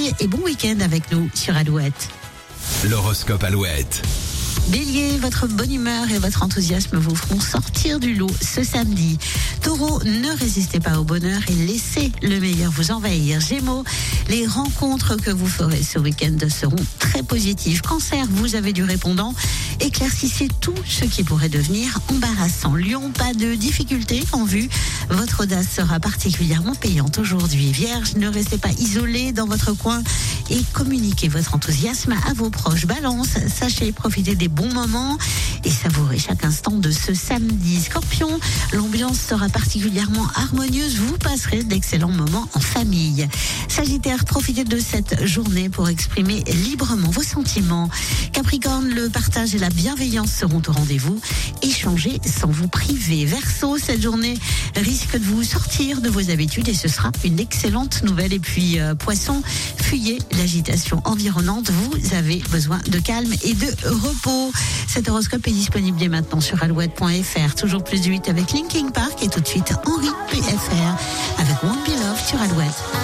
belle et bon week-end avec nous sur Alouette. L'horoscope Alouette. Bélier, votre bonne humeur et votre enthousiasme vous feront sortir du lot ce samedi. Taureau, ne résistez pas au bonheur et laissez le meilleur vous envahir. Gémeaux, les rencontres que vous ferez ce week-end seront très positives. Cancer, vous avez du répondant. Éclaircissez tout ce qui pourrait devenir embarrassant. Lion, pas de difficultés en vue. Votre audace sera particulièrement payante aujourd'hui. Vierge, ne restez pas isolé dans votre coin et communiquez votre enthousiasme à vos proches. Balance, sachez profiter des bons moments et savourer chaque instant de ce samedi. Scorpion, l'ambiance sera particulièrement harmonieuse. Vous passerez d'excellents moments en famille. Sagittaire, profitez de cette journée pour exprimer librement vos sentiments. Capricorne, le partage et la bienveillance seront au rendez-vous. Échangez sans vous priver. Verseau, cette journée risque de vous sortir de vos habitudes et ce sera une excellente nouvelle. Et puis Poisson, fuyez l'agitation environnante. Vous avez besoin de calme et de repos. Cet horoscope est disponible dès maintenant sur alouette.fr. Toujours plus de 8 avec Linkin Park et tout de suite Henri PFR avec Won't Be Loved sur Alouette.